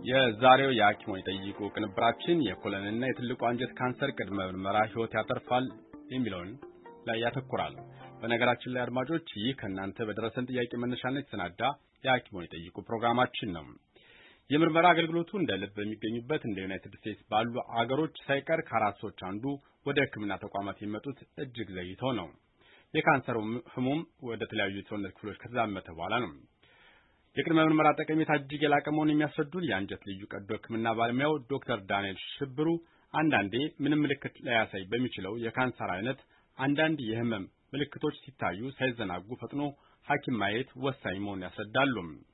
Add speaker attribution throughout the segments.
Speaker 1: የዛሬው የሐኪሞን ይጠይቁ ቅንብራችን የኮለንና የትልቁ አንጀት ካንሰር ቅድመ ምርመራ ህይወት ያተርፋል የሚለውን ላይ ያተኩራል። በነገራችን ላይ አድማጮች ይህ ከእናንተ በደረሰን ጥያቄ መነሻነት የተሰናዳ የሐኪሞን ይጠይቁ ፕሮግራማችን ነው። የምርመራ አገልግሎቱ እንደ ልብ በሚገኙበት እንደ ዩናይትድ ስቴትስ ባሉ አገሮች ሳይቀር ከአራት ሰዎች አንዱ ወደ ሕክምና ተቋማት የሚመጡት እጅግ ዘግይተው ነው። የካንሰሩ ህሙም ወደ ተለያዩ የሰውነት ክፍሎች ከተዛመተ በኋላ ነው። የቅድመ ምርመራ ጠቀሜታ እጅግ የላቀ መሆኑን የሚያስረዱን የአንጀት ልዩ ቀዶ ሕክምና ባለሙያው ዶክተር ዳንኤል ሽብሩ አንዳንዴ ምንም ምልክት ላያሳይ በሚችለው የካንሰር አይነት አንዳንድ የህመም ምልክቶች ሲታዩ ሳይዘናጉ ፈጥኖ ሐኪም ማየት ወሳኝ መሆኑን ያስረዳሉ።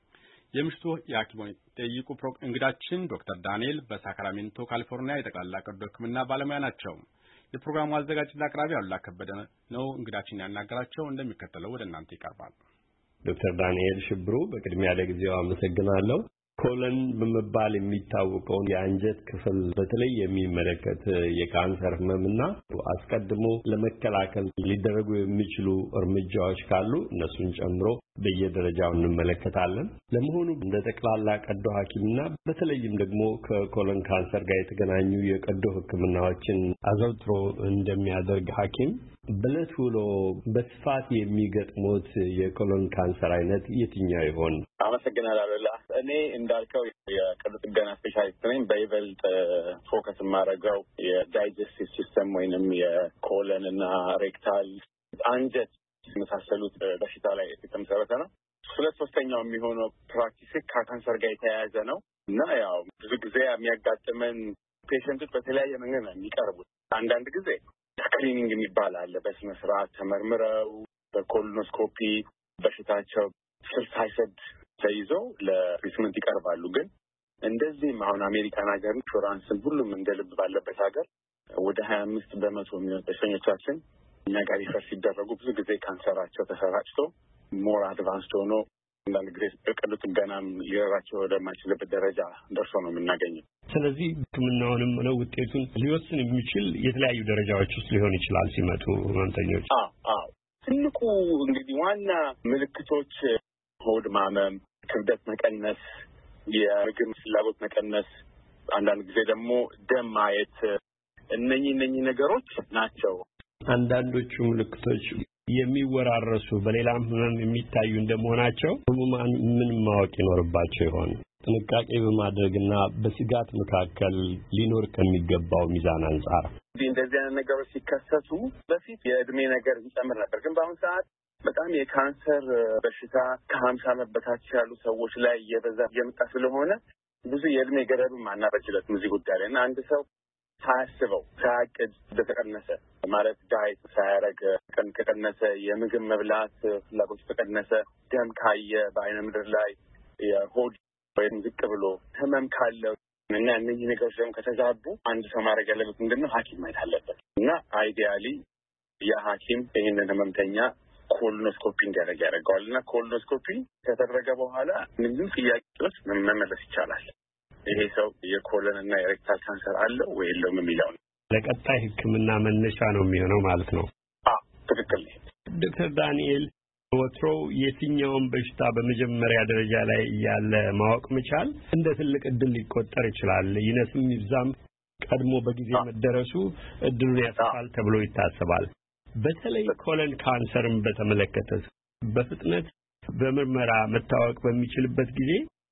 Speaker 1: የምሽቱ የሐኪሞን ይጠይቁ እንግዳችን ዶክተር ዳንኤል በሳክራሜንቶ ካሊፎርኒያ የጠቅላላ ቀዶ ሕክምና ባለሙያ ናቸው። የፕሮግራሙ አዘጋጅና አቅራቢ አሉላ ከበደ ነው። እንግዳችን ያናገራቸው እንደሚከተለው ወደ እናንተ ይቀርባል።
Speaker 2: ዶክተር ዳንኤል ሽብሩ በቅድሚያ ለጊዜው አመሰግናለሁ። ኮለን በመባል የሚታወቀውን የአንጀት ክፍል በተለይ የሚመለከት የካንሰር ህመምና አስቀድሞ ለመከላከል ሊደረጉ የሚችሉ እርምጃዎች ካሉ እነሱን ጨምሮ በየደረጃው እንመለከታለን። ለመሆኑ እንደ ጠቅላላ ቀዶ ሐኪምና በተለይም ደግሞ ከኮለን ካንሰር ጋር የተገናኙ የቀዶ ሕክምናዎችን አዘውትሮ እንደሚያደርግ ሐኪም በዕለት ውሎ በስፋት የሚገጥሙት የኮለን ካንሰር አይነት የትኛው ይሆን?
Speaker 3: አመሰግናለሁ። እኔ እንዳልከው የቀዶ ጥገና ስፔሻሊስት ነኝ። በይበልጥ ፎከስ የማደርገው የዳይጀስቲቭ ሲስተም ወይንም የኮለን እና ሬክታል አንጀት የመሳሰሉት በሽታ ላይ የተመሰረተ ነው። 2/3 የሚሆነው ፕራክቲስ ከካንሰር ጋር የተያያዘ ነው እና ያው ብዙ ጊዜ የሚያጋጥመን ፔሸንቶች በተለያየ መንገድ ነው የሚቀርቡት። አንዳንድ ጊዜ ስክሪኒንግ የሚባል አለ። በስነ ስርዓት ተመርምረው በኮሎኖስኮፒ በሽታቸው ስር ሳይሰድ ተይዘው ለትሪትመንት ይቀርባሉ። ግን እንደዚህም አሁን አሜሪካን ሀገር ኢንሹራንስን ሁሉም እንደ ልብ ባለበት ሀገር ወደ 25% የሚሆኑ በሽተኞቻችን እኛ ጋር ሪፈር ሲደረጉ ብዙ ጊዜ ካንሰራቸው ተሰራጭቶ ሞር አድቫንስድ ሆኖ አንዳንድ ጊዜ ቀዶ ጥገናም ሊረዳቸው ወደማይችልበት ደረጃ ደርሶ ነው የምናገኘው።
Speaker 2: ስለዚህ ሕክምናውንም ነው ውጤቱን ሊወስን የሚችል የተለያዩ ደረጃዎች ውስጥ ሊሆን ይችላል ሲመጡ ህመምተኞች።
Speaker 3: ትልቁ እንግዲህ ዋና ምልክቶች ሆድ ማመም፣ ክብደት መቀነስ፣ የምግብ ፍላጎት መቀነስ፣ አንዳንድ ጊዜ ደግሞ ደም ማየት፣ እነኚህ ነገሮች ናቸው።
Speaker 2: አንዳንዶቹ ምልክቶች የሚወራረሱ በሌላም ህመም የሚታዩ እንደመሆናቸው ህሙማን ምን ማወቅ ይኖርባቸው ይሆን? ጥንቃቄ በማድረግና በስጋት መካከል ሊኖር ከሚገባው ሚዛን አንጻር
Speaker 3: እንደዚህ አይነት ነገሮች ሲከሰቱ በፊት የእድሜ ነገር ይጨምር ነበር። ግን በአሁኑ ሰዓት በጣም የካንሰር በሽታ ከ50 ዓመት በታች ያሉ ሰዎች ላይ እየበዛ እየመጣ ስለሆነ ብዙ የእድሜ ገደብም አናበጅለትም እዚህ ጉዳይ ላይ እና አንድ ሰው ሳያስበው ሳያቅድ በተቀነሰ ማለት ዳይት ሳያረግ ከቀነሰ፣ የምግብ መብላት ፍላጎት ተቀነሰ፣ ደም ካየ በአይነ ምድር ላይ የሆድ ወይም ዝቅ ብሎ ህመም ካለው እና እነዚህ ነገሮች ደግሞ ከተዛቡ አንድ ሰው ማድረግ ያለበት ምንድነው? ሐኪም ማየት አለበት እና አይዲያሊ የሐኪም ይህንን ህመምተኛ ኮሎኖስኮፒ እንዲያደርግ ያደርገዋል እና ኮሎኖስኮፒ ከተደረገ በኋላ ምንም ጥያቄዎች መመለስ ይቻላል። ይሄ ሰው የኮለን እና የሬክታል ካንሰር አለው ወይ የለውም የሚለው
Speaker 2: ለቀጣይ ህክምና መነሻ ነው የሚሆነው ማለት ነው።
Speaker 3: ትክክል።
Speaker 2: ዶክተር ዳንኤል ወትሮ የትኛውን በሽታ በመጀመሪያ ደረጃ ላይ ያለ ማወቅ መቻል እንደ ትልቅ እድል ሊቆጠር ይችላል። ይነስም ይብዛም ቀድሞ በጊዜ መደረሱ እድሉን ያሰፋል ተብሎ ይታሰባል። በተለይ ኮለን ካንሰርም በተመለከተ በፍጥነት በምርመራ መታወቅ በሚችልበት ጊዜ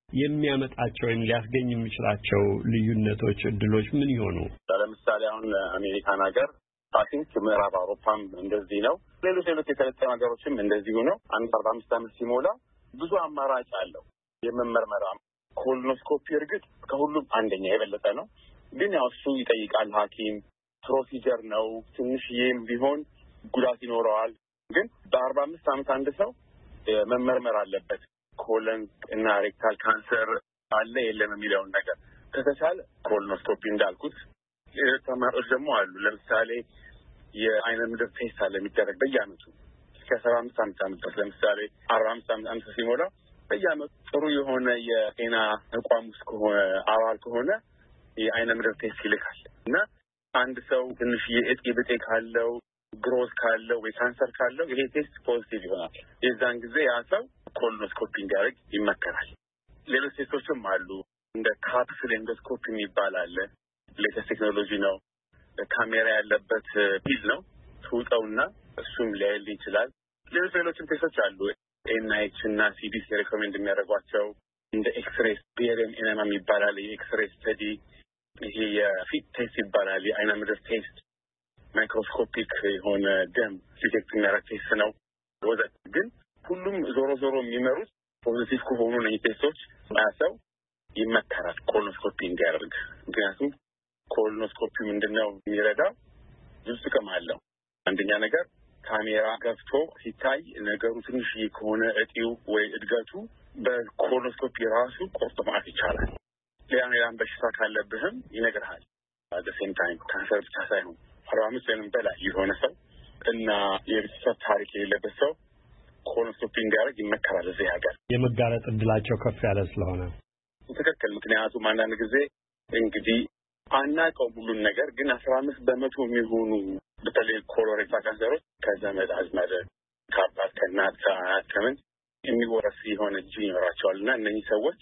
Speaker 2: የሚያመጣቸው ወይም ሊያስገኝ የሚችላቸው ልዩነቶች እድሎች ምን ይሆኑ?
Speaker 3: ለምሳሌ አሁን አሜሪካን ሀገር ፓሲንግ ምዕራብ አውሮፓም እንደዚህ ነው። ሌሎች የተለጠኑ ሀገሮችም እንደዚሁ ነው። 45 ዓመት ሲሞላ ብዙ አማራጭ አለው የመመርመራ ኮሎኖስኮፒ እርግጥ ከሁሉም አንደኛ የበለጠ ነው። ግን ያው እሱ ይጠይቃል ሐኪም ፕሮሲጀር ነው። ትንሽዬም ቢሆን ጉዳት ይኖረዋል። ግን በ45 ዓመት አንድ ሰው መመርመር አለበት። ኮለን እና ሬክታል ካንሰር አለ የለም የሚለውን ነገር ከተቻለ ኮሎኖስኮፒ እንዳልኩት ተማሪዎች ደግሞ አሉ። ለምሳሌ የአይነ ምድር ቴስት አለ የሚደረግ በየዓመቱ እስከ 75 ዓመት ድረስ። ለምሳሌ 45 ዓመት ሲሞላ በየዓመቱ ጥሩ የሆነ የጤና ተቋም ውስጥ ከሆነ አባል ከሆነ የአይነ ምድር ቴስት ይልካል እና አንድ ሰው ትንሽ የእጢ ብጤ ካለው ግሮዝ ካለው ወይ ካንሰር ካለው ይሄ ቴስት ፖዚቲቭ ይሆናል። የዛን ጊዜ ያ ሰው ኮሎኖስኮፒ እንዲያደርግ ይመከራል። ሌሎች ቴስቶችም አሉ። እንደ ካፕሱል ኤንዶስኮፒ የሚባል አለ። ሌተስት ቴክኖሎጂ ነው። ካሜራ ያለበት ፒል ነው። ትውጠውና እሱም ሊያይልኝ ይችላል። ሌሎችም ቴስቶች አሉ። ኤንአይች እና ሲዲሲ ሬኮሜንድ የሚያደርጓቸው እንደ ኤክስሬይ ቤሪየም ኤነማ ይባላል። የኤክስሬይ ስተዲ ይሄ የፊት ቴስት ይባላል። የአይነ ምድር ቴስት ማይክሮስኮፒክ የሆነ ደም ዲቴክት የሚያደርግ ቴስት ነው ወዘተ። ግን ሁሉም ዞሮ የሚመሩት ፖዚቲቭ ከሆኑ ነው ቴስቶች ማሰው ይመከራል ኮሎኖስኮፒ እንዲያደርግ። ምክንያቱም ኮሎኖስኮፒ ምንድነው የሚረዳው? ብዙ ጥቅም አለው። አንደኛ ነገር ካሜራ ገብቶ ሲታይ ነገሩ ትንሽ ከሆነ እጢው ወይ እድገቱ በኮሎኖስኮፒ ራሱ ቆርጦ ማየት ይቻላል። ሌላም በሽታ ካለብህም ይነግርሃል። አት ዘ ሴም ታይም ካንሰር ብቻ ሳይሆን 45 ወይም በላይ የሆነ ሰው እና የቤተሰብ ታሪክ የሌለበት ሰው ኮሎኖስኮፒ እንዲያደርግ ይመከራል። እዚህ ሀገር
Speaker 2: የመጋለጥ እድላቸው ከፍ ያለ ስለሆነ
Speaker 3: ትክክል። ምክንያቱም አንዳንድ ጊዜ እንግዲህ አናውቀውም ሁሉን ነገር፣ ግን 15% የሚሆኑ በተለይ ኮሎሬክታል ካንሰሮች ከዘመድ አዝማድ ከአባት ከእናት ከአያት ከምን የሚወረስ የሆነ ጂን ይኖራቸዋል እና እነዚህ ሰዎች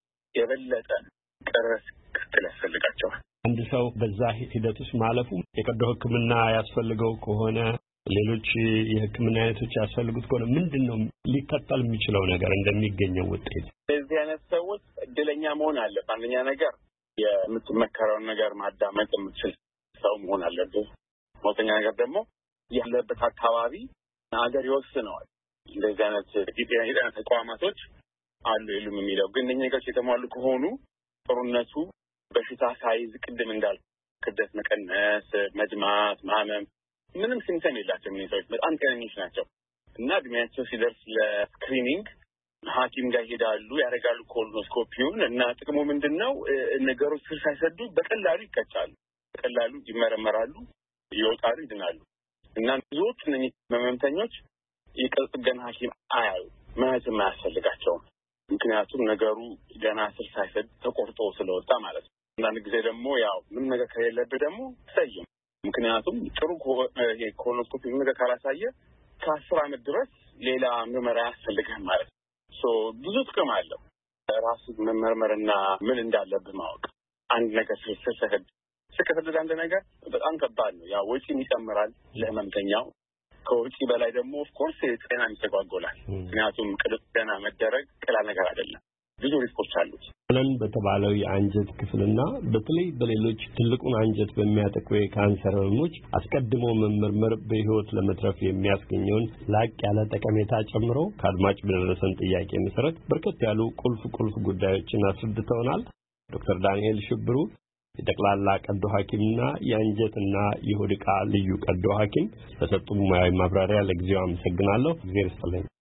Speaker 3: የበለጠ ቅርበት ክትትል ያስፈልጋቸዋል።
Speaker 2: አንድ ሰው በዛ ሂደት ውስጥ ማለፉ የቀዶ ሕክምና ያስፈልገው ከሆነ ሌሎች የሕክምና አይነቶች ያስፈልጉት ከሆነ ምንድነው ሊከተል የሚችለው ነገር እንደሚገኘው ውጤት?
Speaker 3: እዚህ አይነት ሰዎች እድለኛ መሆን አለበት። አንደኛ ነገር የምትመከረውን ነገር ማዳመጥ የምትችል ሰው መሆን አለበት። ሁለተኛ ነገር ደግሞ ያለበት አካባቢ ሀገር ይወስነዋል። እንደዚህ አይነት የጤና ተቋማቶች አሉ የሉም የሚለው ግን እነኚህ ነገሮች የተሟሉ ከሆኑ ጥሩነቱ በሽታ ሳይዝ ቅድም እንዳልኩ ክብደት መቀነስ፣ መድማት፣ ማመም ምንም ሲምፕተም የላቸውም። እነዚህ ሰዎች በጣም ጤነኞች ናቸው እና እድሜያቸው ሲደርስ ለስክሪኒንግ ሐኪም ጋር ይሄዳሉ፣ ያደርጋሉ ኮሎኖስኮፒውን እና ጥቅሙ ምንድነው? ነገሮች ስር ሳይሰዱ በቀላሉ ይቀጫሉ፣ በቀላሉ ይመረመራሉ፣ ይወጣሉ፣ ይድናሉ እና ብዙዎች እነዚህ ህመምተኞች የቀዶ ጥገና ሐኪም አያዩ ማለትም አያስፈልጋቸውም። ምክንያቱም ነገሩ ገና ስር ሳይሰድ ተቆርጦ ስለወጣ ማለት ነው። አንዳንድ ጊዜ ደግሞ ያው ምንም ነገር ከሌለብህ ደግሞ ሰይም ምክንያቱም ጥሩ ኮሎኖስኮፒ ነገር ካላሳየ ከ10 ዓመት ድረስ ሌላ ምርመራ ያስፈልጋል ማለት ነው። ብዙ ጥቅም አለው። ራሱ መመርመርና ምን እንዳለብህ ማወቅ። አንድ ነገር ስከተል አንድ ነገር በጣም ከባድ ነው። ያው ወጪም ይጨምራል ለህመምተኛው። ከወጪ በላይ ደግሞ ኦፍ ኮርስ ጤና ይስተጓጎላል። ምክንያቱም ቀዶ ጥገና መደረግ ቀላል ነገር አይደለም። ብዙ ሪስኮች አሉት።
Speaker 2: ኮለን በተባለው የአንጀት ክፍልና በተለይ በሌሎች ትልቁን አንጀት በሚያጠቁ የካንሰር ህመሞች አስቀድሞ መመርመር በህይወት ለመትረፍ የሚያስገኘውን ላቅ ያለ ጠቀሜታ ጨምሮ ከአድማጭ በደረሰን ጥያቄ መሰረት በርከት ያሉ ቁልፍ ጉዳዮችን አስረድተውናል። ዶክተር ዳንኤል ሽብሩ የጠቅላላ ቀዶ ሐኪምና የአንጀትና የሆድ ዕቃ ልዩ ቀዶ ሐኪም ለሰጡን ሙያዊ ማብራሪያ ለጊዜው አመሰግናለሁ። እግዚአብሔር ይስጥልኝ።